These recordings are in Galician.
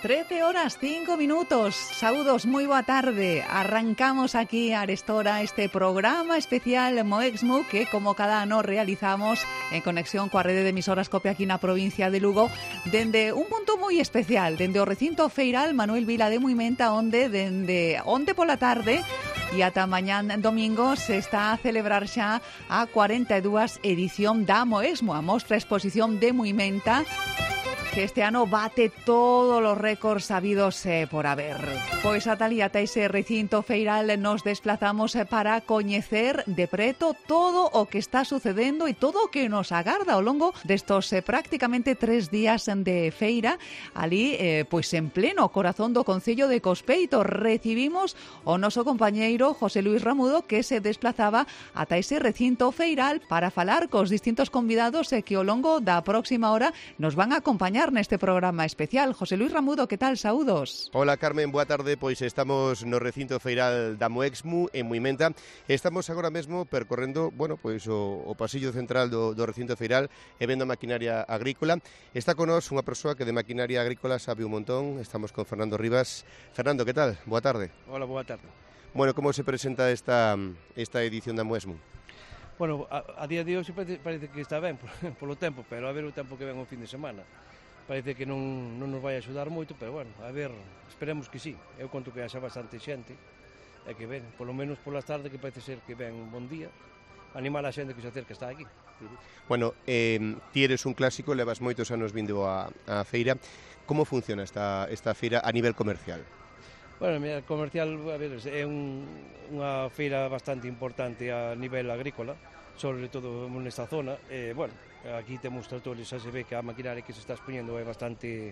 13:05. Saúdos, moi boa tarde. Arrancamos aquí a Arestora este programa especial Moexmu que, como cada ano, realizamos en conexión coa rede de emisoras COPE aquí na provincia de Lugo, dende un punto moi especial, dende o recinto feiral Manuel Vila de Muimenta, onde dende onte pola tarde e ata mañán domingo se está a celebrar xa a 42 edición da Moexmu, a mostra exposición de Muimenta, que este ano bate todos os récords habidos por haber. Pois a tal e ata ese recinto feiral nos desplazamos para coñecer de preto todo o que está sucedendo e todo o que nos agarda ao longo destos prácticamente 3 días de feira. Ali, pois en pleno corazón do concello de Cospeito, recibimos o noso compañeiro José Luis Ramudo, que se desplazaba ata ese recinto feiral para falar cos distintos convidados que ao longo da próxima hora nos van a acompañar neste programa especial. José Luis Ramudo, que tal? Saúdos. Hola Carmen, boa tarde. Pois estamos no recinto feiral da Moexmu en Muimenta. Estamos agora mesmo percorrendo, pois o pasillo central do recinto feiral e vendo a maquinaria agrícola. Está con nós unha persoa que de maquinaria agrícola sabe un montón. Estamos con Fernando Rivas. Fernando, que tal? Boa tarde. Hola, boa tarde. Bueno, como se presenta esta edición da Moexmu? Bueno, a día de hoxe parece que está ben polo tempo, pero a ver o tempo que ven o fin de semana. Parece que non nos vai axudar moito, pero bueno, a ver, esperemos que sí. Eu conto que haxa bastante xente e que ven, polo menos polas tardes, que parece ser que ven un bon día, animar a xente que se acerca está aquí. Bueno, ti eres un clásico, levas moitos anos vindo a feira. Como funciona esta feira a nivel comercial? Bueno, a comercial, a ver, é unha feira bastante importante a nivel agrícola, sobre todo nesta zona. Bueno, aquí temos tractores, xa se ve que a maquinaria que se está expoñendo é bastante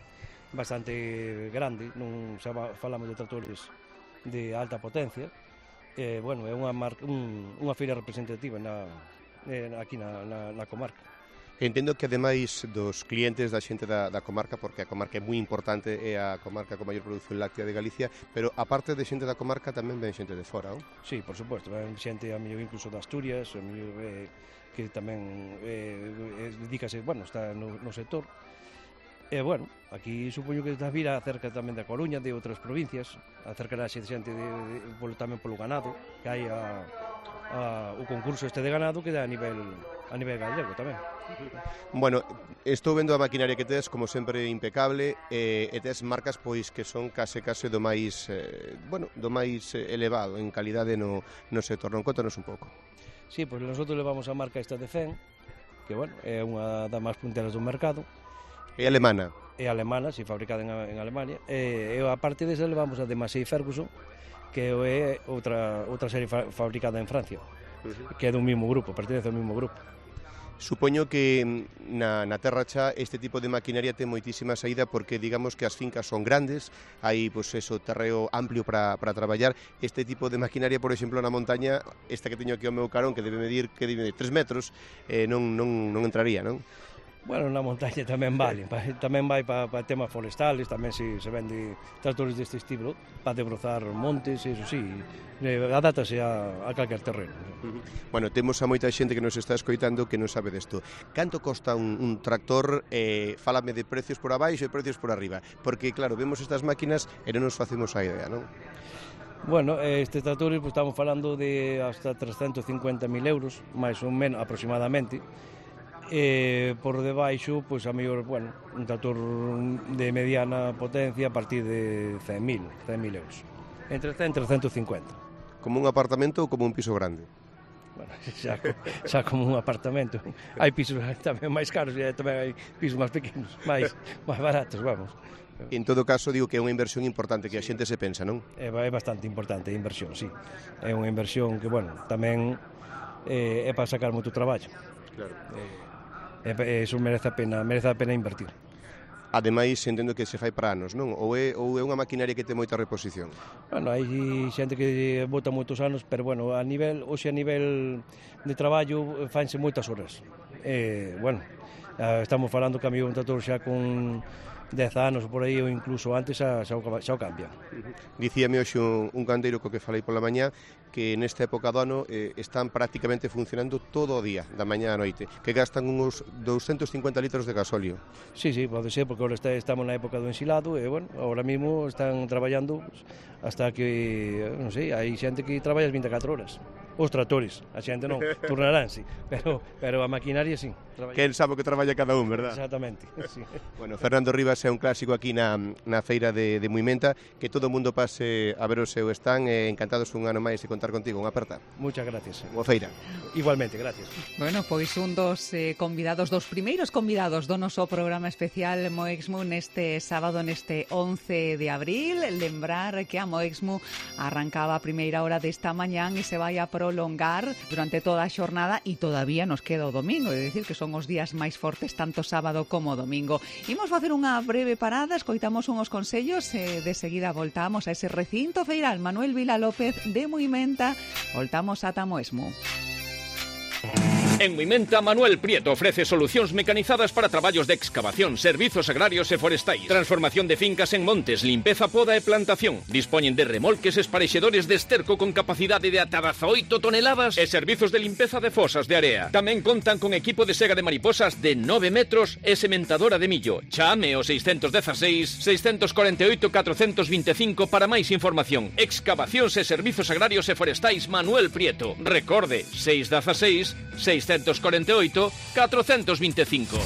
grande, non xa falamos de tractores de alta potencia. Bueno, é unha feira representativa aquí na comarca. Entendo que ademais dos clientes da xente da comarca, porque a comarca é moi importante, é a comarca con maior produción láctea de Galicia, pero aparte de xente da comarca tamén ven xente de fora, non? Sí, por suposto, ven xente a mellor incluso de Asturias, a mellor que tamén dedícase, está no sector. Bueno, aquí supoño que está vira cerca tamén da Coruña, de outras provincias, acercará xente tamén polo ganado, que hai o concurso este de ganado que dá a nivel gallego tamén. Bueno, estou vendo a maquinaria que tes, como sempre, impecable, e tes marcas pois que son case do máis elevado en calidade no sector. Non, contanos un pouco. Sí, pois nosotros levamos a marca esta de Fen, que é unha das máis punteras do mercado. É alemana? É alemana, si, fabricada en Alemania. E a parte desa levamos a de Massey Ferguson, que é outra serie fabricada en Francia, que é do mesmo grupo, pertenece ao mesmo grupo. Supoño que na terra xa este tipo de maquinaria ten moitísima saída, porque digamos que as fincas son grandes, hai terreo amplio para traballar. Este tipo de maquinaria, por exemplo, na montaña, esta que teño aquí ao meu carón, que debe medir 3 metros, non entraría, non? Bueno, na montaña tamén vale, tamén vai para temas forestales, tamén se vende tractores deste estilo, para debrozar montes, eso sí, adátase a calquer terreno. Bueno, temos a moita xente que nos está escoitando que non sabe desto. Canto costa un tractor? Fálame de precios por abaixo e precios por arriba, porque claro, vemos estas máquinas e non nos facemos a idea, non? Bueno, estes tractores estamos falando de hasta 350.000 euros, máis ou menos aproximadamente. Por debaixo, pois a mellor, un tractor de mediana potencia a partir de 100.000 euros. Entre 100 e 350. Como un apartamento ou como un piso grande? Bueno, xa como un apartamento. Hai pisos tamén máis caros e tamén hai pisos máis pequenos, máis baratos, vamos. En todo caso, digo que é unha inversión importante que a xente se pensa, non? É bastante importante a inversión, sí. É unha inversión que, tamén é para sacar moito traballo. Claro. Eso merece a pena invertir. Ademais, entendo que se fai para anos, non? Ou é unha maquinaria que ten moita reposición? Bueno, hai xente que bota moitos anos, pero a nivel de traballo fanse moitas horas. Estamos falando que a mí un tractor xa con 10 anos por aí ou incluso antes xa o cambian. Dicíame hoxe un gandeiro co que falei pola mañá que nesta época do ano están prácticamente funcionando todo o día, da mañá á noite, que gastan uns 250 litros de gasóleo. Sí, pode ser, porque agora estamos na época do ensilado e, bueno, ahora mismo están traballando hasta que, non sei, hai xente que traballa 24 horas. Os tractores, a xente non, turnaránse, pero a maquinaria sí. Quen sabe que traballa cada un, verdad? Exactamente, sí. Bueno, Fernando Rivas é un clásico aquí na feira de Muimenta, que todo o mundo pase a ver o seu stand, encantados un ano máis de contar contigo, unha aperta. Muchas gracias. Boa feira. Igualmente, gracias. Bueno, pois un dos primeiros convidados do noso programa especial Moexmu neste sábado, neste 11 de abril. Lembrar que a Moexmu arrancaba a primeira hora desta mañán e se vai a prolongar durante toda a xornada e todavía nos queda o domingo, é dicir que son os días máis fortes tanto sábado como domingo. Imos facer unha breve parada, escoitamos unhos consellos e de seguida voltamos a ese recinto feiral Manuel Vila López de Muimenta. Voltamos ata Moexmu. En Muimenta, Manuel Prieto ofrece solucións mecanizadas para traballos de excavación, servizos agrarios e forestais, transformación de fincas en montes, limpeza, poda e plantación. Dispoñen de remolques esparexedores de esterco con capacidade de ata 18 toneladas e servizos de limpeza de fosas de area. Tamén contan con equipo de sega de mariposas de 9 metros e sementadora de millo. Chame o 616 648 425 para máis información. Excavacións e servizos agrarios e forestais Manuel Prieto. Recorde, 616 648 425.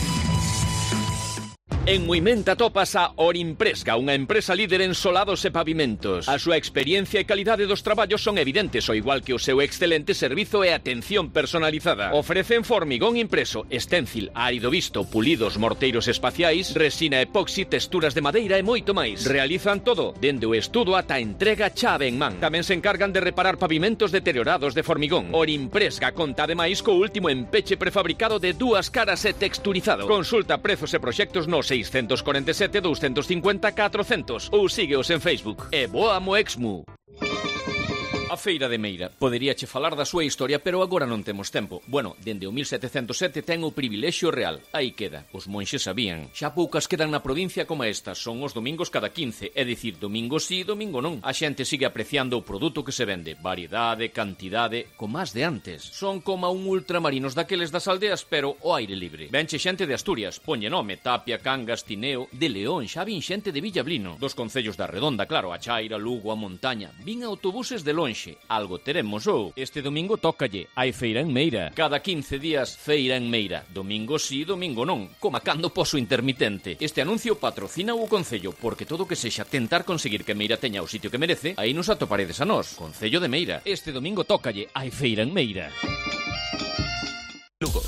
En Muimenta topas a Orimpresca, unha empresa líder en solados e pavimentos. A súa experiencia e calidade dos traballos son evidentes, ao igual que o seu excelente servizo e atención personalizada. Ofrecen formigón impreso, esténcil, árido visto, pulidos, morteiros espaciais, resina epoxi, texturas de madeira e moito máis. Realizan todo, dende o estudo ata a entrega chave en man. Tamén se encargan de reparar pavimentos deteriorados de formigón. Orimpresca conta ademais co último empeche prefabricado de 2 caras e texturizado. Consulta prezos e proxectos no 647 250 400 ou sígueos en Facebook. E boa Moexmu. A Feira de Meira. Poderíache falar da súa historia, pero agora non temos tempo. Bueno, dende o 1707 ten o privilexio real. Aí queda. Os monxes sabían. Xa poucas quedan na provincia como estas. Son os domingos cada 15. É dicir, domingo sí, domingo non. A xente sigue apreciando o produto que se vende. Variedade, cantidade, como as de antes. Son como un ultramarinos daqueles das aldeas, pero ao aire libre. Venche xente de Asturias. Poñe nome, Tapia, Cangas, Tineo. De León xa vin xente de Villablino. Dos concellos da Redonda, claro, a Chaira, Lugo, a Montaña. Vin autobuses de lonxe. Algo teremos ou. Este domingo tócalle, hai feira en Meira. Cada 15 días, feira en Meira. Domingo sí, domingo non. Coma cando poso intermitente. Este anuncio patrocina o Concello, porque todo que sexa tentar conseguir que Meira teña o sitio que merece, aí nos atoparedes a nós. Concello de Meira. Este domingo tócalle, hai feira en Meira. Lugo.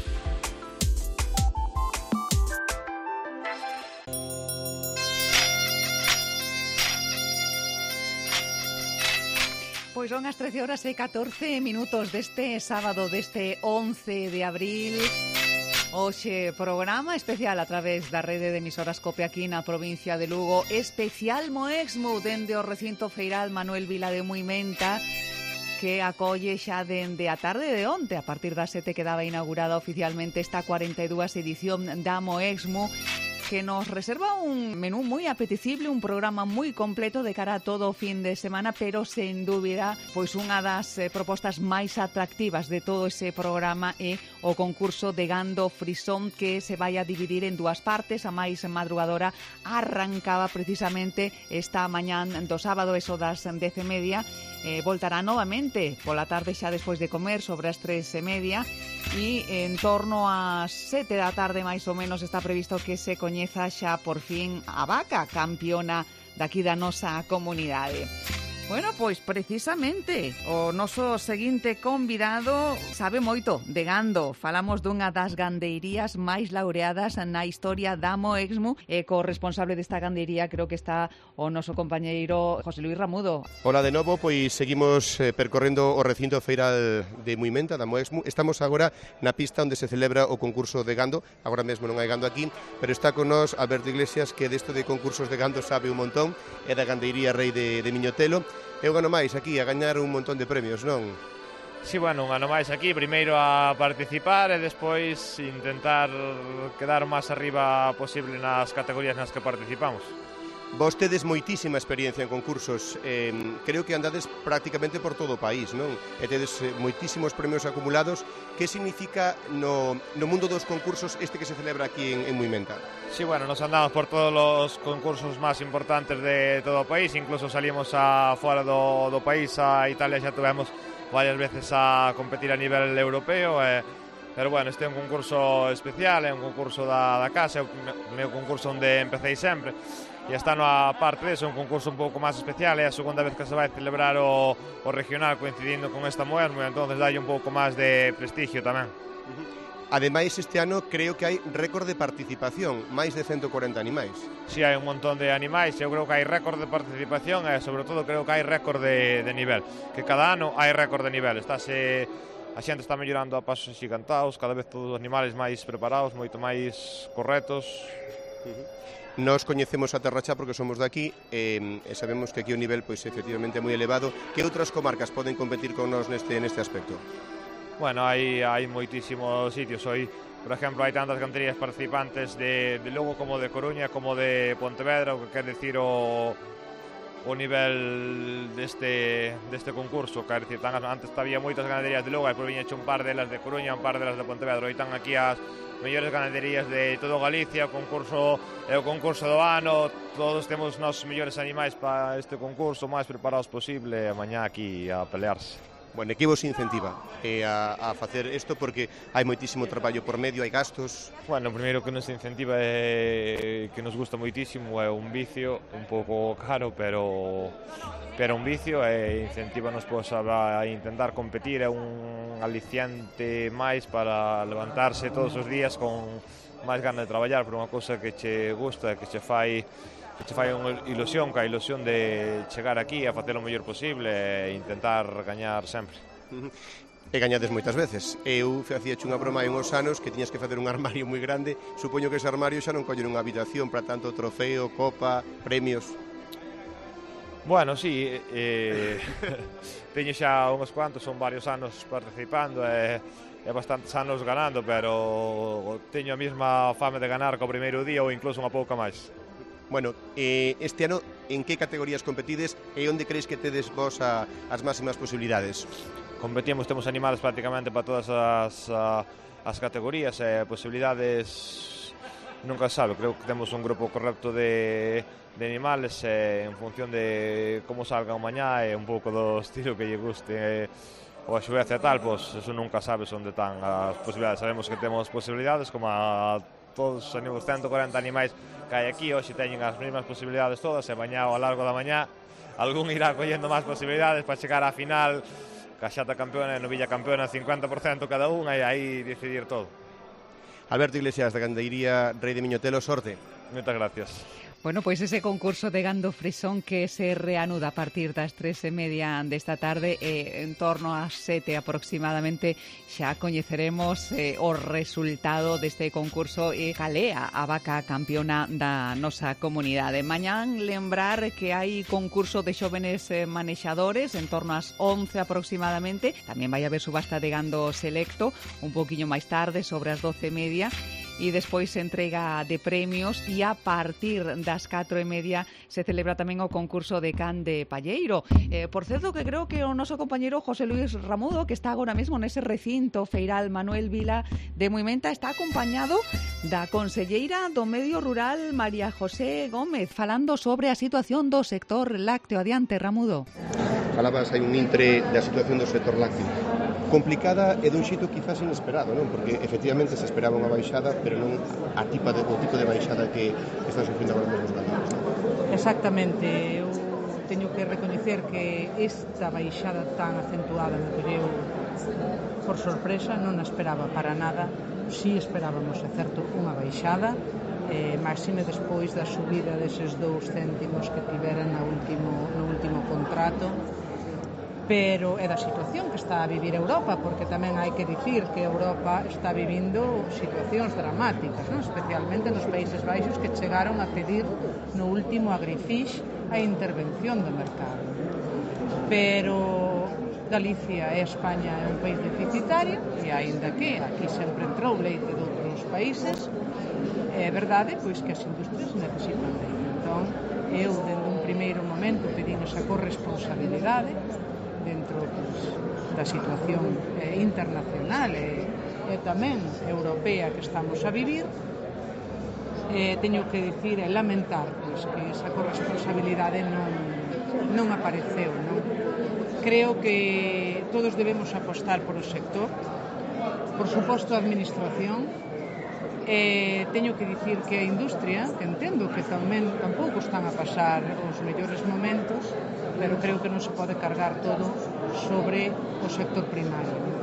Pois son as 13 horas e 14 minutos deste sábado, deste 11 de abril. Hoxe programa especial a través da rede de emisoras COPE aquí na provincia de Lugo. Especial Moexmu dende o recinto feiral Manuel Vila de Muimenta, que acolle xa dende a tarde de onte. A partir das 7 quedaba inaugurada oficialmente esta 42 edición da Moexmu, que nos reserva un menú moi apetecible, un programa moi completo de cara a todo o fin de semana, pero sen dúbida, pois unha das propostas máis atractivas de todo ese programa é o concurso de gando frisón, que se vai a dividir en 2 partes. A máis madrugadora arrancaba precisamente esta mañán do sábado, eso das 10:30, voltará novamente pola tarde xa despois de comer sobre as 3:30, e en torno ás 7 da tarde máis ou menos está previsto que se coñeza xa por fin a vaca campeona daqui da nosa comunidade. Bueno, pois precisamente o noso seguinte convidado sabe moito de gando. Falamos dunha das gandeirías máis laureadas na historia da Moexmu, e co responsable desta gandeiría creo que está o noso compañeiro José Luis Ramudo. Hola de novo, pois seguimos percorrendo o recinto feiral de Muimenta, da Moexmu. Estamos agora na pista onde se celebra o concurso de gando. Agora mesmo non hai gando aquí, pero está con nós Alberto Iglesias, que desto de concursos de gando sabe un montón, é da gandeiría Rei de Miñotelo. É un ano máis aquí a gañar un montón de premios, non? Si, bueno, un ano máis aquí, primeiro a participar e despois intentar quedar o máis arriba posible nas categorías nas que participamos. Vos tedes moitísima experiencia en concursos, creo que andades prácticamente por todo o país, non? E tedes moitísimos premios acumulados. Que significa no mundo dos concursos este que se celebra aquí en Muimenta? Sí, bueno, nos andamos por todos os concursos máis importantes de todo o país, incluso salimos a fora do país, a Italia xa tuvemos varias veces a competir a nivel europeo, pero bueno, este é un concurso especial, é un concurso da casa, é o meu concurso onde empecé sempre. E esta ano, a parte disso, é un concurso un pouco máis especial, é a segunda vez que se vai celebrar o regional coincidindo con esta Moesmo, e entón dalle un pouco máis de prestigio tamén. Ademais, este ano creo que hai récord de participación, máis de 140 animais. Si, hai un montón de animais, eu creo que hai récord de participación e, sobre todo, creo que hai récord de nivel, que cada ano hai récord de nivel. A xente está mellorando a pasos axigantados, cada vez todos os animales máis preparados, moito máis correctos. Nos coñecemos a Terra Cha porque somos de aquí e sabemos que aquí o nivel pois efectivamente é moi elevado. Que outras comarcas poden competir con nos neste aspecto? Bueno, hai moitísimos sitios. Hoy, por exemplo, hai tantas canterías participantes de Lugo como de Coruña como de Pontevedra, o que quer decir o nivel deste concurso. Quer decir, antes había moitas ganaderías de Lugo e por viña hecho un par delas de Coruña, un par delas de Pontevedra. Hoy están aquí as mellores ganaderías de todo Galicia, o concurso do ano, todos temos os nosos mellores animais para este concurso, máis preparados posible, e mañá aquí a pelearse. Bueno, e que vos incentiva a facer isto, porque hai moitísimo traballo por medio, hai gastos? Bueno, o primeiro que nos incentiva é que nos gusta moitísimo, é un vicio un pouco caro, pero un vicio, e incentiva-nos pois, a intentar competir, é un aliciante máis para levantarse todos os días con máis ganas de traballar por unha cousa que che gusta, que che fai unha ilusión, que a ilusión de chegar aquí a facer o mellor posible e intentar gañar sempre. E gañades moitas veces. Eu facíache unha broma hai uns anos que tiñas que facer un armario moi grande. Supoño que ese armario xa non colle unha habitación para tanto trofeo, copa, premios. Bueno, sí, teño xa uns cuantos, son varios anos participando e bastantes anos ganando, pero teño a mesma fame de ganar co primeiro día ou incluso unha pouca máis. Bueno, este ano en que categorías competides e onde crees que tedes vos as máximas posibilidades? Competimos, temos animales prácticamente para todas as categorías e posibilidades nunca se sabe. Creo que temos un grupo correcto de animales en función de como salga o mañá e un pouco do estilo que lle guste ou a xuveza e tal, pois eso nunca sabes onde están as posibilidades. Sabemos que temos posibilidades como a todos os 140 animais que hai aquí, hoxe teñen as mesmas posibilidades todas e mañá ao largo da mañá algún irá collendo máis posibilidades para chegar á final, que a xata campeona e novilla campeona 50% cada unha e aí decidir todo. Alberto Iglesias, da Gandeiría Rei de Miñotelo, sorte. Moitas gracias. Bueno, pois ese concurso de gando frisón que se reanuda a partir das 3:30 desta tarde en torno ás 7 aproximadamente xa coñeceremos o resultado deste concurso e calea a vaca campeona da nosa comunidade. Mañán lembrar que hai concurso de xóvenes manexadores en torno ás 11 aproximadamente. Tamén vai haber subasta de gando selecto un poquinho máis tarde, sobre as 12:30. E despois entrega de premios e a partir das 4:30 se celebra tamén o concurso de can de palleiro. Por certo que creo que o noso compañeiro José Luis Ramudo, que está agora mesmo nese recinto feiral Manuel Vila de Muimenta, está acompañado da conselleira do Medio Rural María José Gómez, falando sobre a situación do sector lácteo. Adiante, Ramudo. Falabas hai un intre da situación do sector lácteo. Complicada e dun xito quizás inesperado, non? Porque efectivamente se esperaba unha baixada, pero non o tipo de baixada que están sufrindo agora mesmo os ganaderos, non? Exactamente, eu teño que recoñecer que esta baixada tan acentuada me colleu por sorpresa, non a esperaba para nada. Si esperábamos, é certo, unha baixada, máxime despois da subida deses 2 céntimos que tiveran no último contrato, pero é da situación que está a vivir Europa, porque tamén hai que dicir que Europa está vivindo situacións dramáticas, non? Especialmente nos Países Baixos, que chegaron a pedir no último Agrifish a intervención do mercado. Pero Galicia e España é un país deficitario e aínda que aquí sempre entrou leite de outros países, é verdade pois que as industrias necesitan leite. Entón, eu, dende un primeiro momento, pedín esa corresponsabilidade dentro da situación internacional e tamén europea que estamos a vivir. Teño que dicir e lamentar pois, que esa corresponsabilidade non apareceu, non? Creo que todos debemos apostar por o sector, por suposto a administración. Teño que dicir que a industria, que entendo que tamén tampouco están a pasar os mellores momentos, pero creo que non se pode cargar todo sobre o sector primario.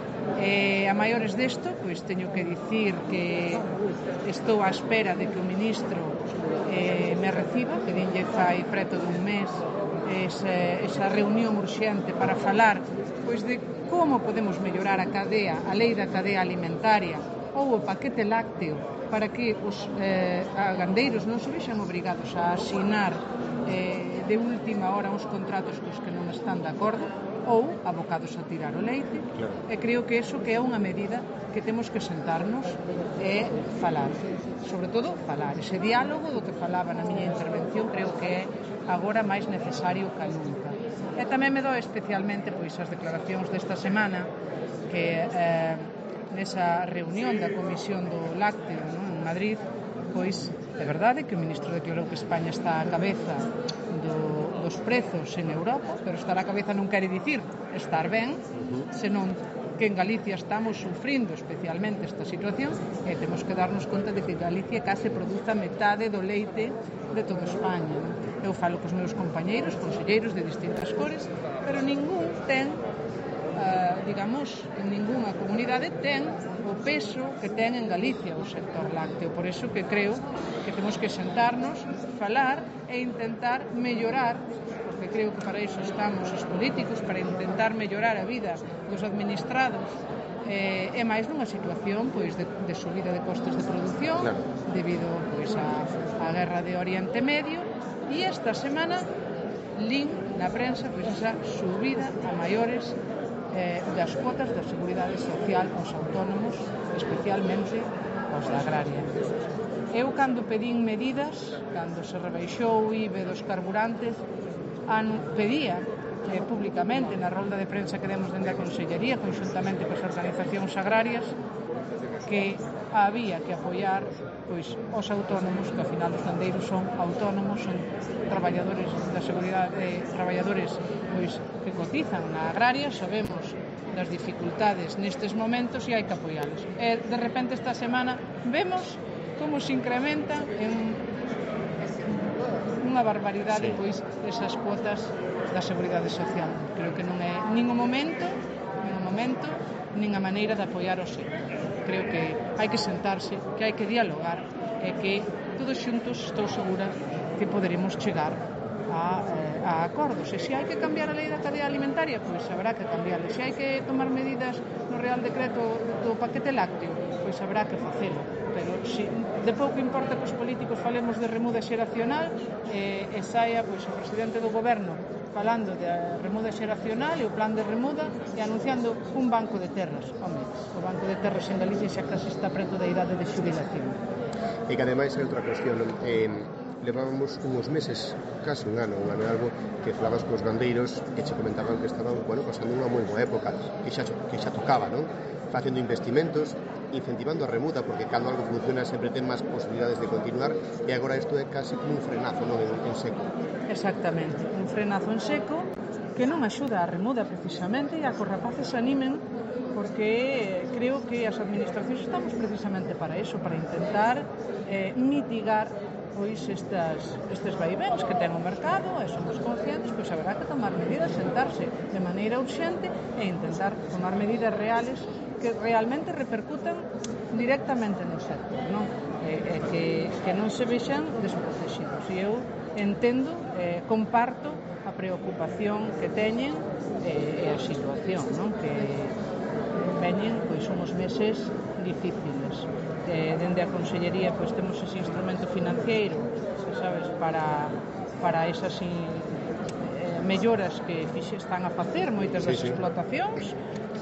A maiores desto, pois teño que dicir que estou á espera de que o ministro me reciba, que dinlle fai preto dun mes esa reunión urxente para falar pois de como podemos mellorar a lei da cadea alimentaria ou o paquete lácteo para que os gandeiros non se vexan obrigados a asinar de última hora uns contratos cos que non están de acordo ou abocados a tirar o leite. Claro. E creo que eso que é unha medida que temos que sentarnos e falar, sobre todo falar, ese diálogo do que falaba na miña intervención creo que é agora máis necesario que nunca. E tamén me doe especialmente pois as declaracións desta semana que nesa reunión da Comisión do Lácteo, non, en Madrid, pois é verdade que o ministro declarou que España está á cabeza dos prezos en Europa, pero estar á cabeza non quere dicir estar ben, senón que en Galicia estamos sufrindo especialmente esta situación e temos que darnos conta de que Galicia case produza metade do leite de toda España. Eu falo cos meus compañeiros, conselleiros de distintas cores, pero ningún ten digamos, en ninguna comunidade ten o peso que ten en Galicia o sector lácteo. Por eso que creo que temos que sentarnos, falar e intentar mellorar, porque creo que para iso estamos os políticos, para intentar mellorar a vida dos administrados e máis nunha situación pois de subida de costes de produción debido pois á guerra de Oriente Medio. E esta semana lin na prensa pois esa subida a maiores das cuotas da Seguridade Social aos autónomos, especialmente aos da agraria. Eu, cando pedín medidas, cando se rebaixou o IBE dos carburantes, pedía públicamente na rolda de prensa que demos dende a Consellería, conxuntamente coas organizacións agrarias, que había que apoiar pois os autónomos, que ao final os gandeiros son autónomos, son traballadores da seguridade, traballadores pois que cotizan na agraria, sabemos das dificultades nestes momentos e hai que apoialos. E de repente esta semana vemos como se incrementan en unha barbaridade pois esas cuotas da Seguridade Social. Creo que non é nin o momento, nin a maneira de apoiar o sector. Creo que hai que sentarse, que hai que dialogar e que todos xuntos estou segura que poderemos chegar a acordos. E se hai que cambiar a lei da cadea alimentaria, pois habrá que cambiarla. Se hai que tomar medidas no Real Decreto do paquete lácteo, pois habrá que facelo. Pero de pouco importa que os políticos falemos de remuda xeracional e saia pois o presidente do goberno falando de remuda xeracional e o plan de remuda e anunciando un banco de terras. Home, o banco de terras en Galicia xa casi está preto da idade de xubilación. E que ademais é outra cuestión, levábamos uns meses, casi un ano e algo, que falabas cos gandeiros que che comentaban que estaban, pasando unha moi boa época, que xa tocaba, non? Facendo investimentos, incentivando a remuda, porque cando algo funciona sempre ten máis posibilidades de continuar, e agora isto é casi como un frenazo, non, en seco. Exactamente, un frenazo en seco que non axuda a remuda precisamente e a que os rapaces se animen, porque creo que as administracións estamos precisamente para eso, para intentar mitigar pois estes vaivéns que ten o mercado e somos conscientes, pois haberá que tomar medidas, sentarse de maneira urxente e intentar tomar medidas reales que realmente repercutan directamente no sector, non? Que non se vexan desprotegidos. E eu entendo, comparto a preocupación que teñen e a situación, non? Que veñen pois uns meses difíciles. Dende a Consellería pois temos ese instrumento financiero, sabes, para esas melloras que están a facer moitas das explotacións.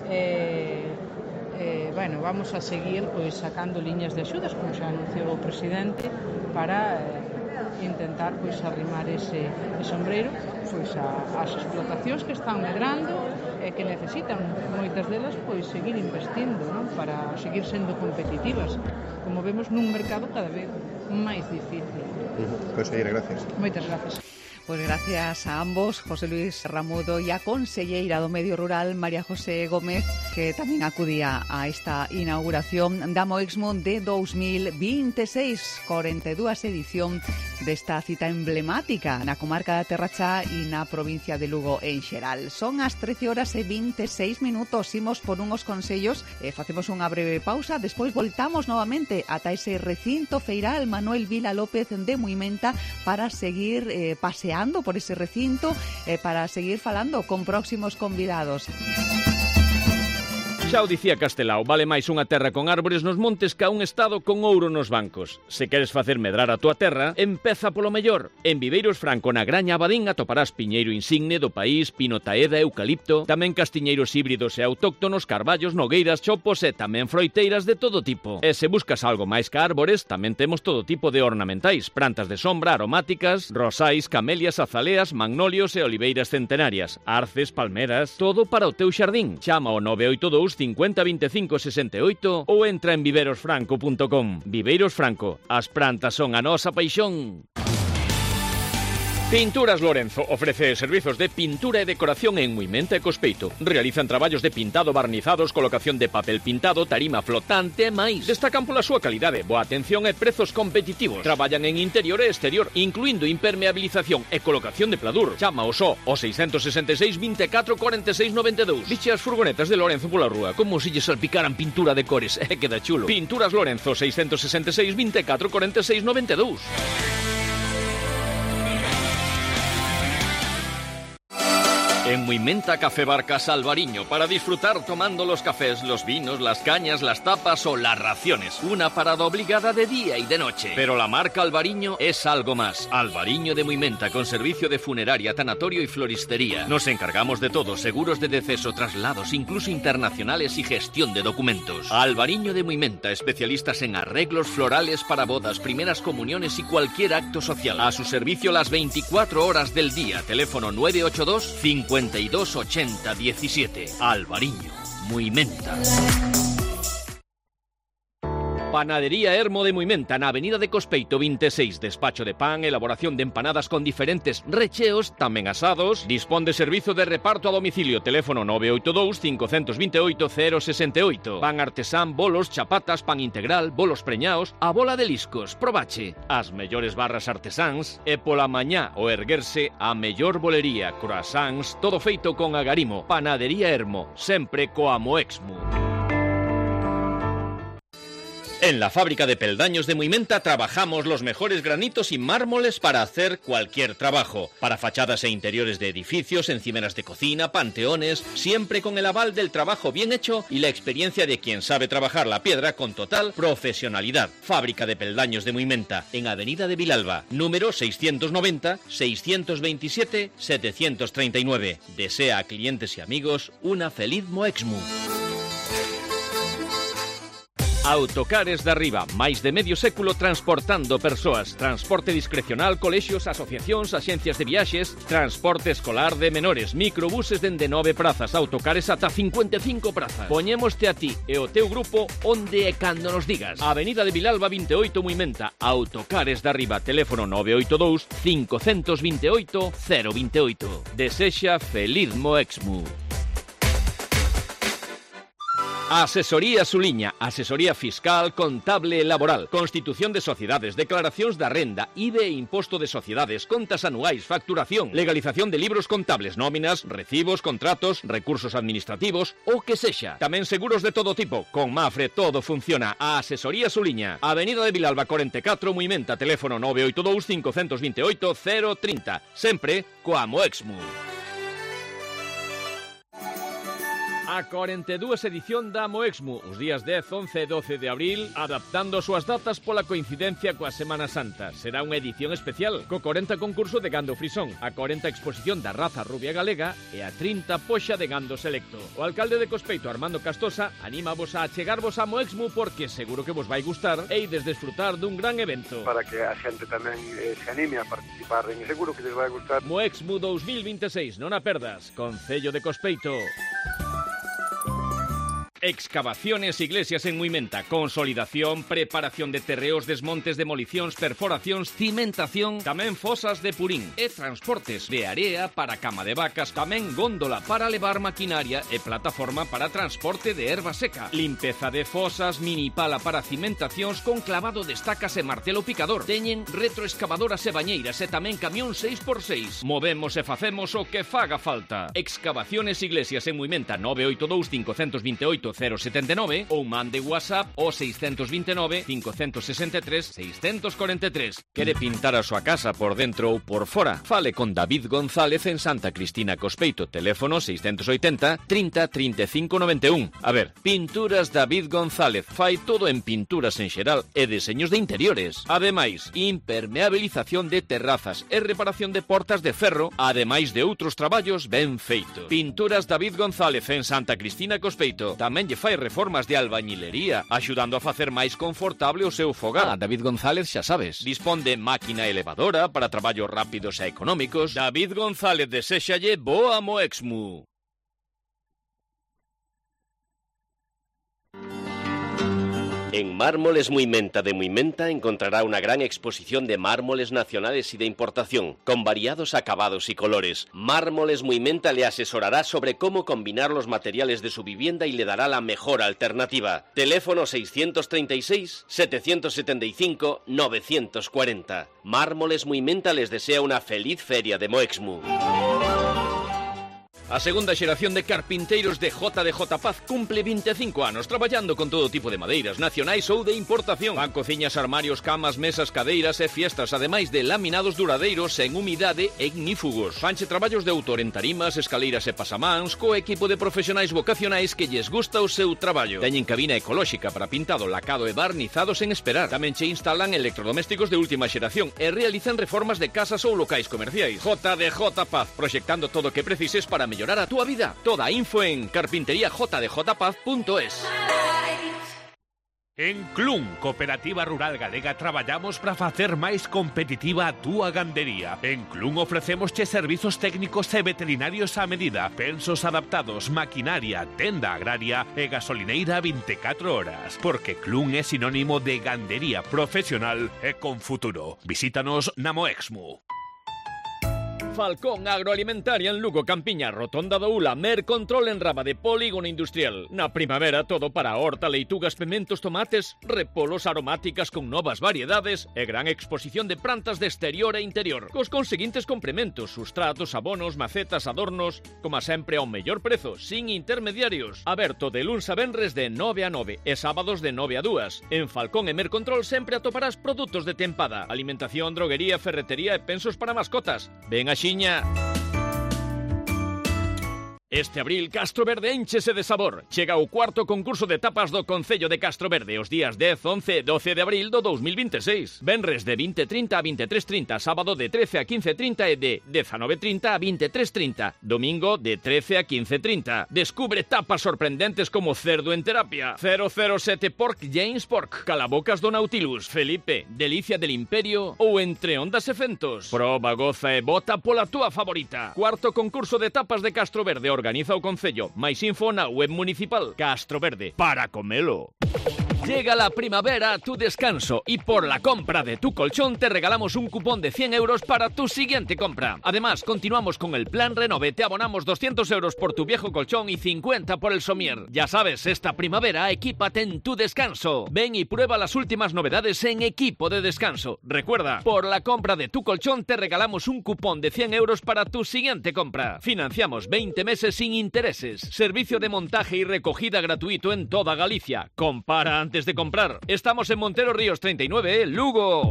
Bueno, vamos a seguir pois sacando liñas de axudas, como xa anunciou o presidente, para intentar pois arrimar ese sombreiro pois ás explotacións que están medrando e que necesitan moitas delas pois seguir investindo, non? Para seguir sendo competitivas, como vemos nun mercado cada vez máis difícil. Conselleira, gracias. Moitas gracias. Pues gracias a ambos, José Luis Ramudo y a conselleira do Medio Rural, María José Gómez, que tamén acudía a esta inauguración da Moexmo de 2026, 42 edición desta cita emblemática na comarca da Terra Chá e na provincia de Lugo en xeral. Son as 13:26. Imos por unhos consellos, facemos unha breve pausa, despois voltamos novamente ata ese recinto feiral Manuel Vila López de Muimenta para seguir paseando por ese recinto, para seguir falando con próximos convidados. Xa o dicía Castelao, vale máis unha terra con árbores nos montes que un estado con ouro nos bancos. Se queres facer medrar a túa terra, empeza polo mellor. En Viveiros Franco, na Graña Abadín, atoparás piñeiro insigne do país, pino taeda, eucalipto, tamén castiñeiros híbridos e autóctonos, carballos, nogueiras, chopos e tamén froiteiras de todo tipo. E se buscas algo máis que árbores, tamén temos todo tipo de ornamentais, plantas de sombra, aromáticas, rosais, camelias, azaleas, magnolios e oliveiras centenarias, arces, palmeras, todo para o teu xardín. Chama ao 982 50 25 68 ou entra en viveirosfranco.com. Viveiros Franco, as plantas son a nosa paixón. Pinturas Lorenzo ofrece servizos de pintura e decoración en Muimenta e Cospeito. Realizan traballos de pintado, barnizados, colocación de papel pintado, tarima flotante e máis. Destacan pola súa calidade, boa atención e prezos competitivos. Traballan en interior e exterior, incluindo impermeabilización e colocación de pladur. Chama o só o 666 24 46 92. Vixe as furgonetas de Lorenzo pola rúa, como se lle salpicaran pintura de cores. Queda chulo. Pinturas Lorenzo, 666 24 46 92. En Muimenta Café Bar Casa Albariño, para disfrutar tomando los cafés, los vinos, las cañas, las tapas o las raciones. Una parada obligada de día y de noche. Pero la marca Albariño es algo más. Albariño de Muimenta, con servicio de funeraria, tanatorio y floristería. Nos encargamos de todo, seguros de deceso, traslados, incluso internacionales y gestión de documentos. Albariño de Muimenta, especialistas en arreglos florales para bodas, primeras comuniones y cualquier acto social. A su servicio las 24 horas del día. Teléfono 982 52 80 17. Albariño, Muimenta. Panadería Hermo de Muimenta, na Avenida de Cospeito 26. Despacho de pan, elaboración de empanadas con diferentes recheos, tamén asados. Dispón de servizo de reparto a domicilio. Teléfono 982 528 068. Pan artesán, bolos, chapatas, pan integral, bolos preñaos, a bola de liscos. Probache as mellores barras artesáns e pola mañá o erguerse a mellor bolería, croissants, todo feito con agarimo. Panadería Hermo, sempre coa Moexmo. En la fábrica de peldaños de Muimenta trabajamos los mejores granitos y mármoles para hacer cualquier trabajo. Para fachadas e interiores de edificios, encimeras de cocina, panteones, siempre con el aval del trabajo bien hecho y la experiencia de quien sabe trabajar la piedra con total profesionalidad. Fábrica de peldaños de Muimenta, en Avenida de Vilalba, número 690 627 739. Desea a clientes y amigos una feliz Moexmu. Autocares da Riba, máis de medio século transportando persoas. Transporte discrecional, colexios, asociacións, axencias de viaxes, transporte escolar de menores, microbuses dende 9 prazas, autocares ata 55 prazas. Poñémoste a ti e o teu grupo onde e cando nos digas. Avenida de Vilalba 28 Muimenta, Autocares da Riba, teléfono 982 528 028. Desexa feliz Moexmu. Asesoría Suliña, asesoría fiscal, contable e laboral, constitución de sociedades, declaracións da renda, IVE e imposto de sociedades, contas anuais, facturación, legalización de libros contables, nóminas, recibos, contratos, recursos administrativos, o que sexa. Tamén seguros de todo tipo. Con Mafre todo funciona. A Asesoría Suliña, Avenida de Vilalba 44, Muimenta, teléfono 982 528 030. Sempre coa Moexmu. A 42 edición da Moexmu, os días 10, 11 e 12 de abril, adaptando as súas datas pola coincidencia coa Semana Santa. Será unha edición especial, co 40 concurso de gando frisón, a 40 exposición da raza rubia galega e a 30 poxa de gando selecto. O alcalde de Cospeito, Armando Castosa, anímavos a achegarvos a Moexmu porque seguro que vos vai gustar e ides desfrutar dun gran evento. Para que a xente tamén se anime a participar, e seguro que les vai gustar. Moexmu 2026, non a perdas, Concello de Cospeito. Excavaciones Iglesias en Muimenta. Consolidación, preparación de terreos, desmontes, demolicións, perforacións, cimentación, tamén fosas de purín e transportes de area para cama de vacas, tamén góndola para levar maquinaria e plataforma para transporte de erva seca. Limpeza de fosas, mini pala para cimentacións con clavado de estacas e martelo picador. Teñen retroexcavadoras e bañeiras e tamén camión 6x6. Movemos e facemos o que faga falta. Excavaciones Iglesias en Muimenta 982 528 079 ou mande WhatsApp o 629 563 643. Quere pintar a súa casa por dentro ou por fora? Fale con David González en Santa Cristina Cospeito, teléfono 680 30 35 91. A ver, Pinturas David González fai todo en pinturas en xeral e deseños de interiores. Ademais, impermeabilización de terrazas e reparación de portas de ferro, ademais de outros traballos ben feitos. Pinturas David González en Santa Cristina Cospeito. Tamén lle fai reformas de albañilería, axudando a facer máis confortable o seu fogar. David González, xa sabes, dispón de máquina elevadora para traballos rápidos e económicos. David González deséxalle boa Moexmu. En Mármoles Muimenta de Muimenta encontrará una gran exposición de mármoles nacionales y de importación, con variados acabados y colores. Mármoles Muimenta le asesorará sobre cómo combinar los materiales de su vivienda y le dará la mejor alternativa. Teléfono 636 775 940. Mármoles Muimenta les desea una feliz feria de Moexmu. A segunda xeración de carpinteiros de JDJ Paz cumple 25 anos traballando con todo tipo de madeiras nacionais ou de importación. Fan cociñas, armarios, camas, mesas, cadeiras e fiestas, ademais de laminados duradeiros en humidade e ignífugos. Fanche traballos de autor en tarimas, escaleiras e pasamáns co equipo de profesionais vocacionais que lles gusta o seu traballo. Teñen cabina ecolóxica para pintado, lacado e barnizados en esperar. Tamén che instalan electrodomésticos de última xeración e realizan reformas de casas ou locais comerciais. JDJ Paz, proxectando todo o que precises para mellorar a túa vida. Toda a info en carpinteriajdjpaz.es. En Clun, Cooperativa Rural Galega, traballamos para facer máis competitiva a túa gandería. En Clun ofrecemosche servizos técnicos e veterinarios a medida, pensos adaptados, maquinaria, tenda agraria e gasolineira 24 horas. Porque Clun é sinónimo de gandería profesional e con futuro. Visítanos na Moexmu. Falcón Agroalimentaria en Lugo, Campiña, Rotonda do Ula, Mercontrol en Rábade, Polígono Industrial. Na primavera todo para horta, leitugas, pementos, tomates, repolos, aromáticas con novas variedades e gran exposición de plantas de exterior e interior. Cos conseguintes complementos, sustratos, abonos, macetas, adornos, como sempre ao mellor prezo, sin intermediarios. Aberto de luns a venres de 9 a 9 e sábados de 9 a 2. En Falcón e Mercontrol sempre atoparás produtos de tempada, alimentación, droguería, ferretería e pensos para mascotas. Ven a Xiña. Este abril Castroverde énchese de sabor. Chega o cuarto concurso de tapas do Concello de Castroverde os días 10, 11 e 12 de abril do 2026. Venres de 20:30 a 23:30, sábado de 13 a 15:30 e de 19:30 a 23:30, domingo de 13 a 15:30. Descubre tapas sorprendentes como cerdo en terapia, 007 Pork James Pork, calabocas do Nautilus, Felipe, Delicia del Imperio ou Entre Ondas e Fentos. Proba, goza e vota pola túa favorita. Cuarto concurso de tapas de Castroverde organiza o Concello. Máis info na web municipal. Castroverde, para comelo. Llega la primavera a tu descanso y por la compra de tu colchón te regalamos un cupón de 100 euros para tu siguiente compra. Además, continuamos con el plan Renove. Te abonamos 200 euros por tu viejo colchón y 50 por el somier. Ya sabes, esta primavera equípate en tu descanso. Ven y prueba las últimas novedades en Equipo de Descanso. Recuerda, por la compra de tu colchón te regalamos un cupón de 100 euros para tu siguiente compra. Financiamos 20 meses sin intereses. Servicio de montaje y recogida gratuito en toda Galicia. Compara antes de comprar. Estamos en Montero Ríos 39, Lugo.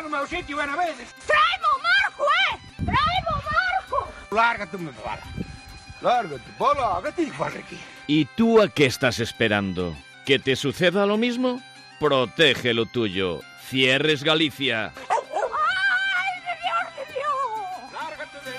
no meu sitio, ben a vedes. Traeme o Marco, Traeme o Marco! Lárgate, me fala. Lárgate, bola, ¿qué te pasa aquí? ¿Y tú a qué estás esperando? ¿Que te suceda lo mismo? Protege lo tuyo. Cierres Galicia. ¡Ay, de Dios! Lárgate de...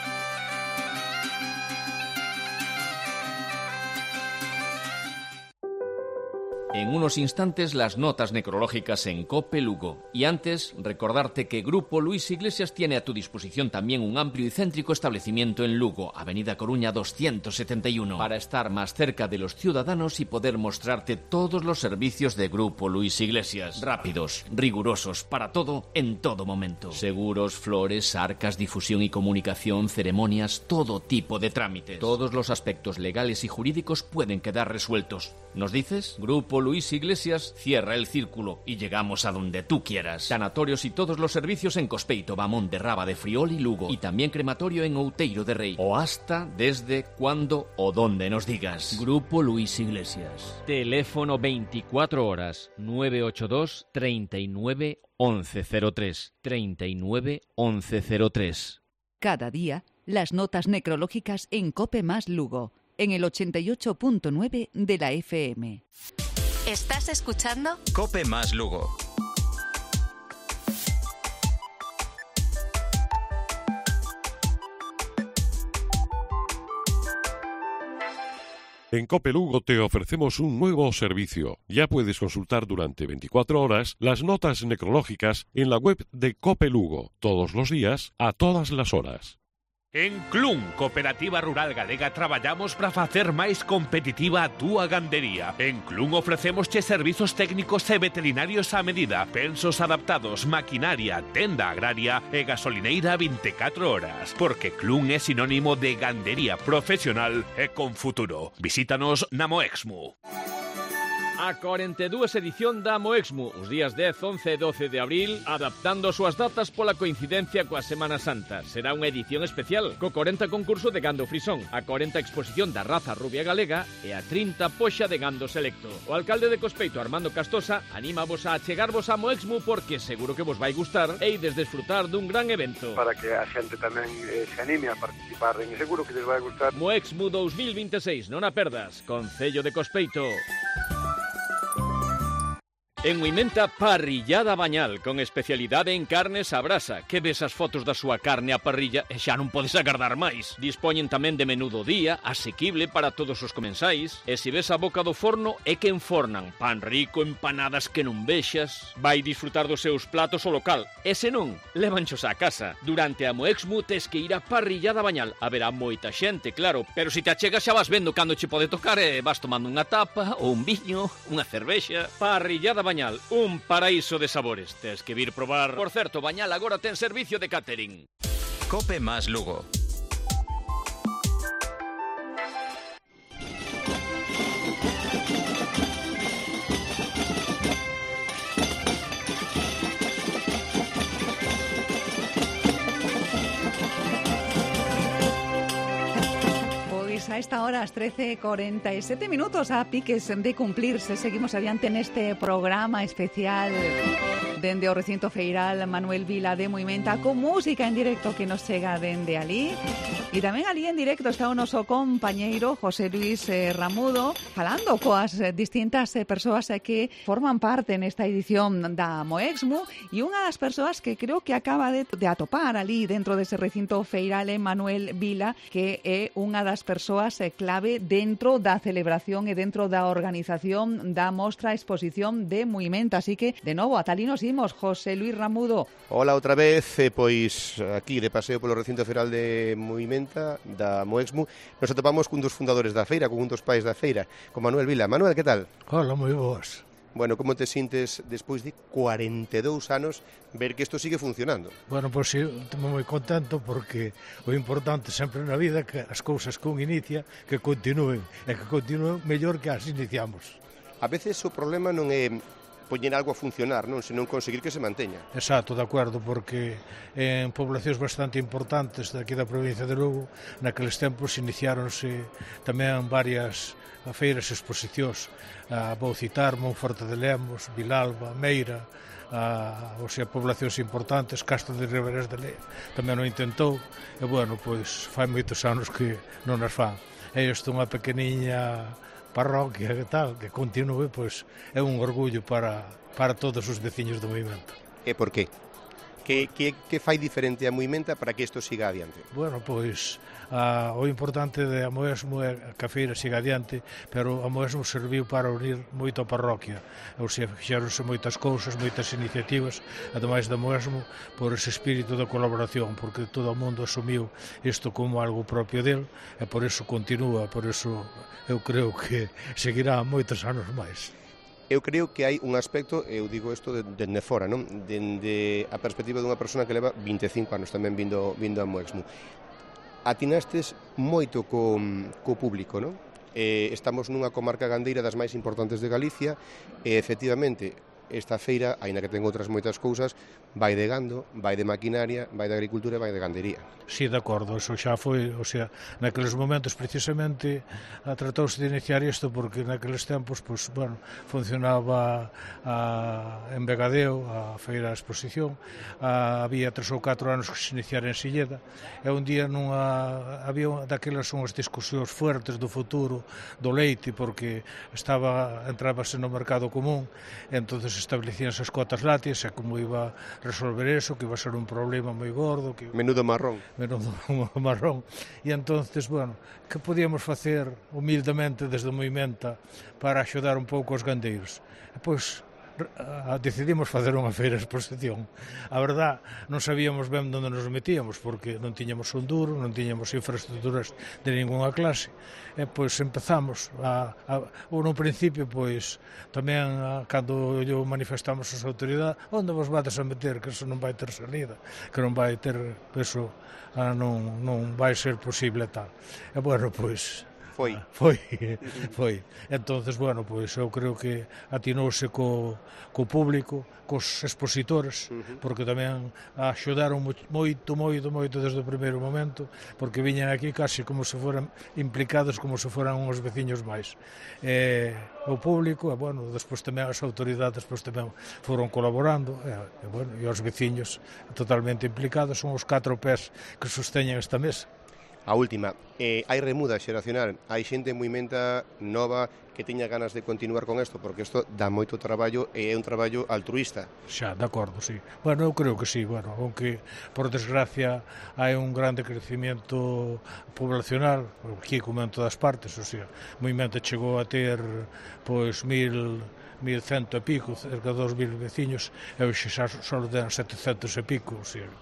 En unos instantes las notas necrológicas en COPE Lugo. Y antes, recordarte que Grupo Luis Iglesias tiene a tu disposición también un amplio y céntrico establecimiento en Lugo, Avenida Coruña 271, para estar más cerca de los ciudadanos y poder mostrarte todos los servicios de Grupo Luis Iglesias. Rápidos, rigurosos, para todo, en todo momento. Seguros, flores, arcas, difusión y comunicación, ceremonias, todo tipo de trámites. Todos los aspectos legales y jurídicos pueden quedar resueltos. ¿Nos dices? Grupo Luis Iglesias cierra el círculo y llegamos a donde tú quieras. Sanatorios y todos los servicios en Cospeito, Bamón de Raba de Friol y Lugo. Y también crematorio en Outeiro de Rei. O hasta, desde, cuando o donde nos digas. Grupo Luis Iglesias. Teléfono 24 horas 982 39 1103. 39 1103. Cada día, las notas necrológicas en COPE más Lugo, en el 88.9 de la FM. ¿Estás escuchando? COPE más Lugo. En COPE Lugo te ofrecemos un nuevo servicio. Ya puedes consultar durante 24 horas las notas necrológicas en la web de COPE Lugo, todos los días, a todas las horas. En Clun, Cooperativa Rural Galega, traballamos para facer máis competitiva a túa gandería. En Clun ofrecemosche servizos técnicos e veterinarios a medida, pensos adaptados, maquinaria, tenda agraria e gasolineira 24 horas. Porque Clun é sinónimo de gandería profesional e con futuro. Visítanos na Moexmu. A 42 edición da Moexmu, os días 10, 11 e 12 de abril, adaptando as súas datas pola coincidencia coa Semana Santa. Será unha edición especial, co 40 concurso de gando frisón, a 40 exposición da raza rubia galega e a 30 poxa de gando selecto. O alcalde de Cospeito, Armando Castosa, anímavos a achegarvos a Moexmu porque seguro que vos vai gustar e ides desfrutar dun gran evento. Para que a xente tamén se anime a participar, e seguro que les vai gustar. Moexmu 2026, non a perdas, Concello de Cospeito. En Muimenta, parrillada Bañal, con especialidade en carnes a brasa. Que ves as fotos da súa carne a parrilla e xa non podes agardar máis. Dispoñen tamén de menú do día, asequible para todos os comensais. E se ves a boca do forno, é que enfornan. Pan rico, empanadas que non vexas. Vai disfrutar dos seus platos o local. E se non, levanchos á casa. Durante a Moexmu tes que ir a parrillada Bañal. Haberá moita xente, claro, pero se te achegas xa vas vendo cando che pode tocar e vas tomando unha tapa, ou un viño, unha cervexa. Parrillada Bañal, un paraíso de sabores. Tes que vir probar. Por certo, Bañal agora ten servicio de catering. COPE más Lugo. A esta hora, as 13:47 minutos, a piques de cumplirse. Seguimos adiante neste programa especial dende o recinto feiral Manuel Vila de Muimenta, con música en directo que nos chega dende ali. E tamén ali en directo está o noso compañeiro José Luis Ramudo, falando coas distintas persoas que forman parte nesta edición da Moexmu, e unha das persoas que creo que acaba de atopar ali dentro dese recinto feiral Manuel Vila, que é unha das persoas clave dentro da celebración e dentro da organización da mostra exposición de Muimenta. Así que, de novo, ata ali nos imos, José Luis Ramudo. Hola outra vez, pois aquí de paseo polo recinto feiral de Muimenta, da Moexmu, nos atopamos cun dos fundadores da feira, con un dos pais da feira, con Manuel Vila. Manuel, que tal? Hola, moi boas. Bueno, como te sintes despois de 42 anos ver que isto sigue funcionando? Bueno, pois sí, estou moi contento porque o importante sempre na vida é que as cousas que un inicia que continúen e que continúen mellor que as iniciamos. A veces o problema non é poñer algo a funcionar, non, senón conseguir que se manteña. Exacto, de acordo, porque en poblacións bastante importantes daqui da provincia de Lugo, naqueles tempos iniciáronse tamén varias feiras e exposicións. Vou citar Monforte de Lemos, Vilalba, Meira, poblacións importantes. Castro de Ribeirás de Lea tamén o intentou, e bueno, pois fai moitos anos que non as fan. E isto unha pequeniña parroquia que tal, que continue, pois é un orgullo para todos os veciños do movimento. E por qué? Que fai diferente a Moimenta para que isto siga adiante? Bueno, pois o importante de Amoesmo é que a feira siga adiante, pero Amoesmo serviu para unir moito a parroquia. Ou seja, fixeronse moitas cousas, moitas iniciativas, ademais de Amoesmo, por ese espírito de colaboración, porque todo o mundo asumiu isto como algo propio del, e por iso continúa, por iso eu creo que seguirá moitos anos máis. Eu creo que hai un aspecto, eu digo isto dende fora, non? Dende a perspectiva dunha persona que leva 25 anos tamén vindo a Moexmo. Atinastes moito co público, non? Estamos nunha comarca gandeira das máis importantes de Galicia e, efectivamente, esta feira, aínda que ten outras moitas cousas, vai de gando, vai de maquinaria, vai de agricultura e vai de gandería. Sí, de acordo, eso xa foi, o sea, naqueles momentos precisamente tratouse de iniciar isto porque naqueles tempos, pues, bueno, funcionaba en Vegadeo a feira de exposición, había 3 ou 4 anos que se iniciara en Silleda, e un día había daquelas unhas discusións fuertes do futuro do leite, porque entrábase no mercado común, e entonces establecíanse as cotas lácteas e como iba a resolver eso, que iba a ser un problema moi gordo. Menudo marrón. E entonces, bueno, que podíamos facer humildemente desde o Moimenta para axudar un pouco os gandeiros? Pois decidimos facer unha feira de exposición. A verdad, non sabíamos ben onde nos metíamos, porque non tiñamos un duro, non tiñamos infraestructuras de ninguna clase, e pois empezamos no principio, pois tamén cando yo manifestamos as autoridades, onde vos vades a meter, que eso non vai ter salida, que non vai ter, eso non vai ser posible tal. E bueno, pois Foi. Entonces, bueno, pois eu creo que atinouse co público, cos expositores, porque tamén axudaron moito desde o primeiro momento, porque viñan aquí casi como se foran implicados, como se foran uns veciños máis. O público, e bueno, despois tamén as autoridades despois tamén foron colaborando, e bueno, e os veciños totalmente implicados, son os 4 pés que sosteñen esta mesa. A última, hai remuda xeracional, hai xente moi menta nova que teña ganas de continuar con isto, porque isto dá moito traballo e é un traballo altruista. Xa, de acordo, sí. Bueno, eu creo que sí, bueno, aunque por desgracia hai un grande crecimiento poblacional, aquí como en todas partes, o sea, Moimenta chegou a ter pois 1.100 e pico, cerca de 2.000 veciños, e hoxe xa só den 700 e pico, o sea,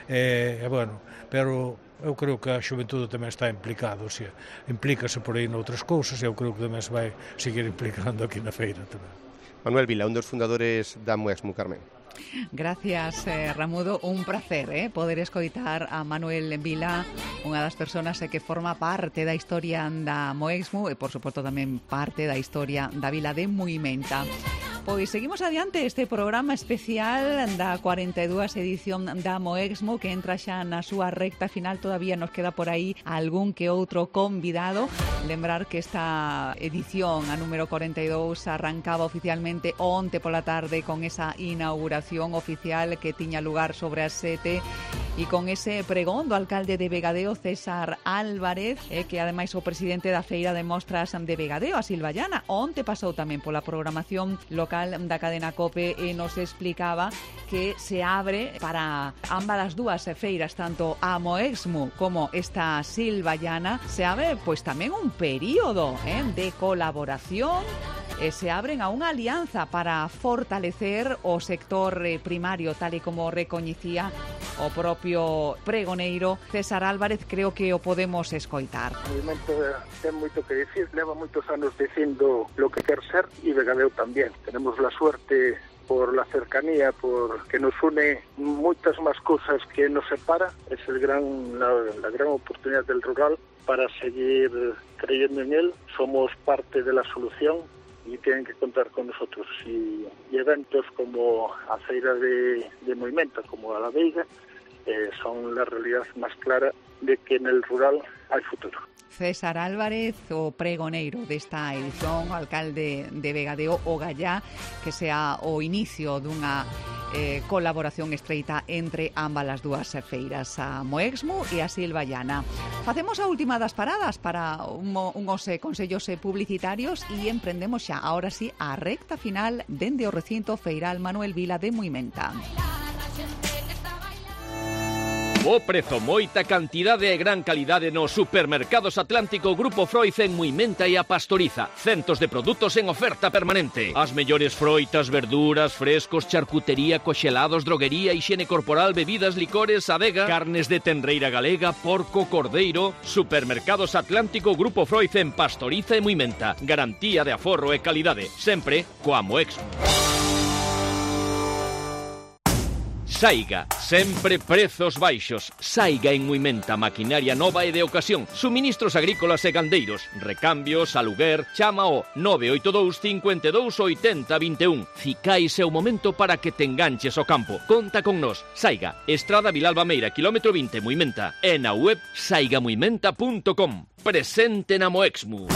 bueno, pero eu creo que a xuventude tamén está implicada, o sea, implícase por aí noutras cousas e eu creo que tamén se vai seguir implicando aquí na feira tamén. Manuel Vila, un dos fundadores da Moexmo, Carmen. Gracias, Ramudo, un placer poder escoitar a Manuel Vila, unha das persoas que forma parte da historia da Moexmo e, por suposto, tamén parte da historia da vila de Moimenta. Pois seguimos adiante este programa especial da 42 edición da Moexmo, que entra xa na súa recta final. Todavía nos queda por aí algún que outro convidado. Lembrar que esta edición, a número 42, arrancaba oficialmente onte pola tarde con esa inauguración oficial que tiña lugar sobre as 7 e con ese pregón do alcalde de Vegadeo, César Álvarez, que ademais o presidente da Feira de Mostras de Vegadeo, a Silva Llana. Onte pasou tamén pola programación local da cadena COPE e nos explicaba que se abre para ambas as dúas feiras, tanto a Moexmo como esta Silva Llana, se abre pois tamén un período de colaboración, se abren a unha alianza para fortalecer o sector primario, tal e como recoñecía o propio pregoneiro César Álvarez. Creo que o podemos escoitar. O movimento ten moito que decir, leva moitos anos dicindo lo que quer ser e Vegadeo tamén. Tenemos la suerte por la cercanía, por que nos une moitas máis cousas que nos separa. Es la gran oportunidad del rural para seguir creyendo en él. Somos parte de la solución y tienen que contar con nosotros. Y eventos como a Feira de Moimenta, como a la Veiga, son la realidad más clara de que en el rural hay futuro. César Álvarez, o pregoneiro desta edición, o alcalde de Vegadeo, o Gallá, que sea o inicio dunha colaboración estreita entre ambas as dúas feiras, a Moexmu e a Silvallana. Facemos a última das paradas para unhos consellos publicitarios e emprendemos xa, ahora sí, a recta final dende o recinto feiral Manuel Vila de Muimenta. Bo prezo, moita cantidade e gran calidade nos supermercados Atlántico Grupo Froiz en Muimenta e a Pastoriza. Centos de produtos en oferta permanente. As mellores froitas, verduras, frescos, charcutería, coxelados, droguería, hixiene corporal, bebidas, licores, adega, carnes de tenreira galega, porco, cordeiro. Supermercados Atlántico Grupo Froiz en Pastoriza e Muimenta. Garantía de aforro e calidade. Sempre coa Moexmu. Saiga, sempre prezos baixos. Saiga en Muimenta, maquinaria nova e de ocasión. Suministros agrícolas e gandeiros. Recambios, aluguer, chama o 982 52 80 21. Cicais é o momento para que te enganches ao campo. Conta con nós. Saiga, Estrada Vilalba Meira, kilómetro 20, Muimenta. E na web saigamuimenta.com. Presente na Moexmu.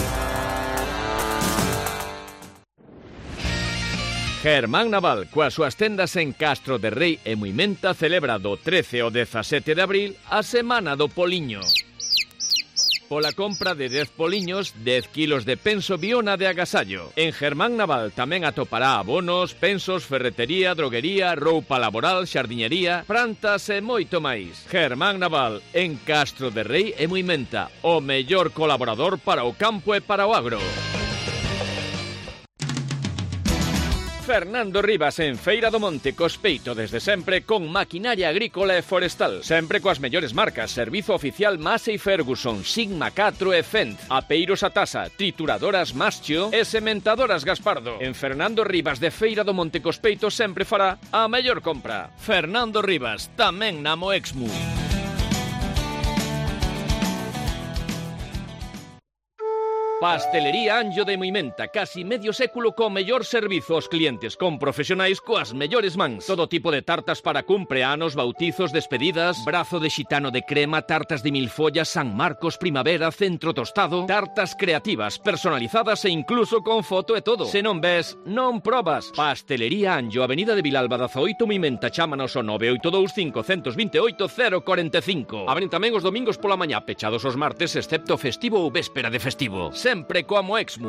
Germán Naval, coas súas tendas en Castro de Rei e Muimenta, celebra do 13 ao 17 de abril a Semana do Poliño. Pola compra de 10 poliños, 10 kilos de penso Biona de agasallo. En Germán Naval tamén atopará abonos, pensos, ferretería, droguería, roupa laboral, xardiñería, plantas e moito máis. Germán Naval, en Castro de Rei e Muimenta, o mellor colaborador para o campo e para o agro. Fernando Rivas en Feira do Monte, Cospeito, desde sempre con maquinaria agrícola e forestal. Sempre coas mellores marcas, servizo oficial Massey Ferguson, Sigma 4 e Fendt, apeiros a tasa, trituradoras Maschio e sementadoras Gaspardo. En Fernando Rivas de Feira do Monte, Cospeito sempre fará a mellor compra. Fernando Rivas, tamén na Moexmu. Pastelería Anjo de Muimenta, casi medio século co mellor servizo aos clientes, con profesionais coas mellores mans. Todo tipo de tartas para cumpleanos, bautizos, despedidas, brazo de xitano de crema, tartas de milfollas, San Marcos, primavera, centro tostado, tartas creativas, personalizadas e incluso con foto e todo. Se non ves, non probas. Pastelería Anjo, Avenida de Vilalba 18, Muimenta, chámanos o 982 528 045. Abren tamén os domingos pola mañá, pechados os martes, excepto festivo ou véspera de festivo. Sempre coa Moexmu.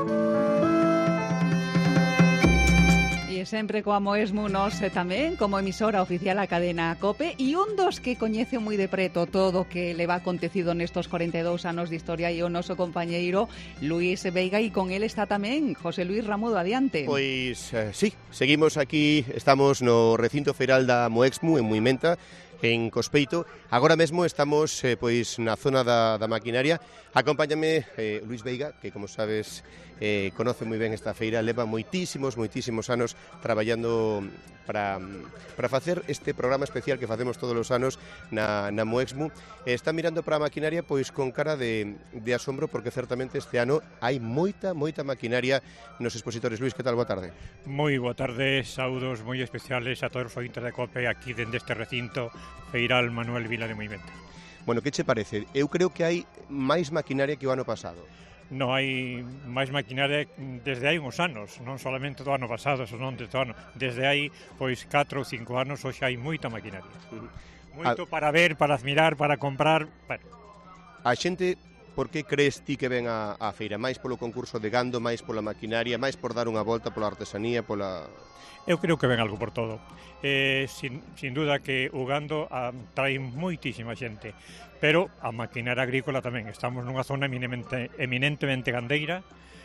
E sempre coa Moexmu nos tamén como emisora oficial a cadena COPE e un dos que coñece moi de preto todo o que leva acontecido nestos 42 anos de historia e o noso compañeiro Luís Veiga, e con ele está tamén José Luís Ramudo. Adiante. Pois sí, seguimos aquí, estamos no recinto feiral da Moexmu en Muimenta, en Cospeito. Agora mesmo estamos pois na zona da maquinaria. Acompáñame Luís Veiga, que como sabes conoce moi ben esta feira, leva moitísimos anos traballando para facer este programa especial que facemos todos os anos na Moexmu. Está mirando para a maquinaria pois con cara de asombro, porque certamente este ano hai moita maquinaria nos expositores. Luís, que tal? Boa tarde. Moi boa tarde, saúdos moi especiales a todos os ointes de COPE aquí dende este recinto feiral Manuel Vila de Muimenta. Bueno, que che parece? Eu creo que hai máis maquinaria que o ano pasado. Non hai máis maquinaria desde hai uns anos, non solamente do ano pasado, senón desde o ano. Desde hai, pois, 4 ou 5 anos, hoxe hai moita maquinaria. Moito para ver, para admirar, para comprar. Bueno. A xente, por que crees ti que ven a feira? Mais polo concurso de gando, máis pola maquinaria, máis por dar unha volta pola artesanía, pola... Eu creo que ven algo por todo. Sin duda que o gando trae moitísima xente, pero a maquinaria agrícola tamén. Estamos nunha zona eminentemente gandeira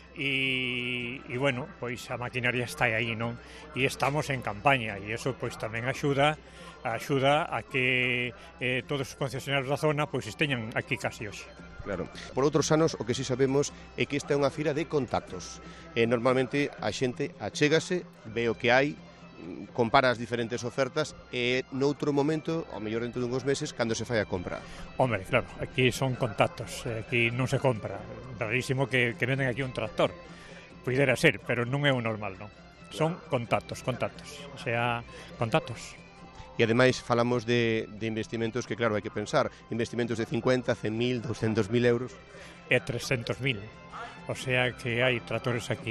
e bueno, pois a maquinaria está aí, non? E estamos en campaña e eso pois tamén axuda a que todos os concesionarios da zona pois esteñan aquí casi hoxe. Claro. Por outros anos, o que si sabemos é que esta é unha feira de contactos. Normalmente a xente achégase, ve o que hai, compara as diferentes ofertas e noutro momento, ao mellor dentro dunhos meses, cando se fai a compra. Hombre, claro, aquí son contactos, aquí non se compra. Rarísimo que venden aquí un tractor. Puidera ser, pero non é o normal, non? Son contactos, o sea, contactos. E ademais falamos de investimentos que, claro, hai que pensar, investimentos de 50, 100.000, 200.000 euros. E 300.000. O sea que hai tractores aquí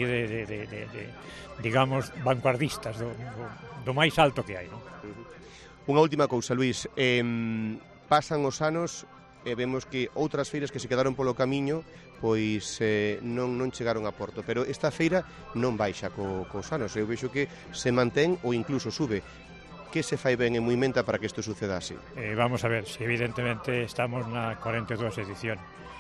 digamos, vanguardistas, do máis alto que hai, non? Unha última cousa, Luís, pasan os anos e vemos que outras feiras que se quedaron polo camiño pois non chegaron a porto, pero esta feira non baixa cos anos, eu vexo que se mantén ou incluso sube. Que se fai ben en Muimenta para que isto suceda así? Vamos a ver, si evidentemente estamos na 42 edición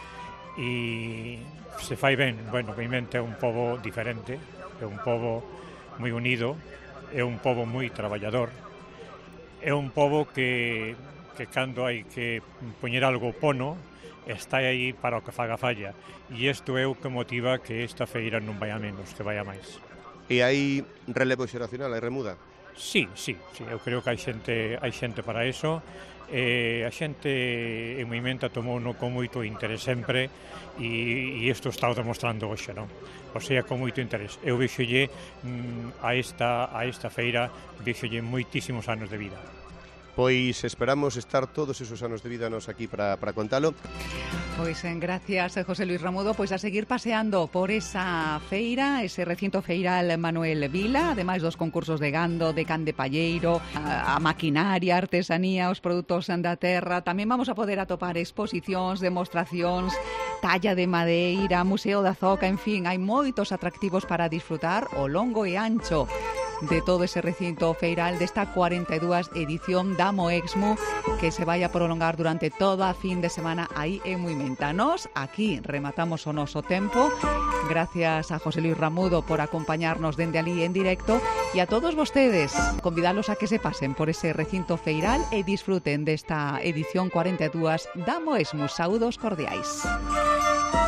e se fai ben, bueno, Muimenta é un pobo diferente, é un pobo moi unido, é un pobo moi traballador, é un pobo que cando hai que poñer algo pono, está aí para o que faga falla, e isto é o que motiva que esta feira non vai a menos, que vai a máis. E hai relevo xeracional, hai remuda? Sí, eu creo que hai xente para eso. A xente en Muimenta tomou con moito interés sempre e isto está demostrando hoxe, non? O sea, con moito interés. Eu vexolle a esta feira, vexolle moitísimos anos de vida. Pois esperamos estar todos esos anos de vida nos aquí para contalo. Pois gracias, José Luis Ramudo, pois a seguir paseando por esa feira, ese recinto feiral Manuel Vila, ademais dos concursos de gando, de can de palleiro, a maquinaria, a artesanía, os produtos da terra. Tamén vamos a poder atopar exposicións, demostracións, talla de madeira, museo da zoca, en fin, hai moitos atractivos para disfrutar ao longo e ancho de todo ese recinto feiral desta 42 edición da Moexmu, que se vai a prolongar durante toda a fin de semana aí en Muimenta. Nos aquí rematamos o noso tempo. Gracias a José Luis Ramudo por acompañarnos dende ali en directo e a todos vostedes convidalos a que se pasen por ese recinto feiral e disfruten desta edición 42 da Moexmu. Saúdos cordiais.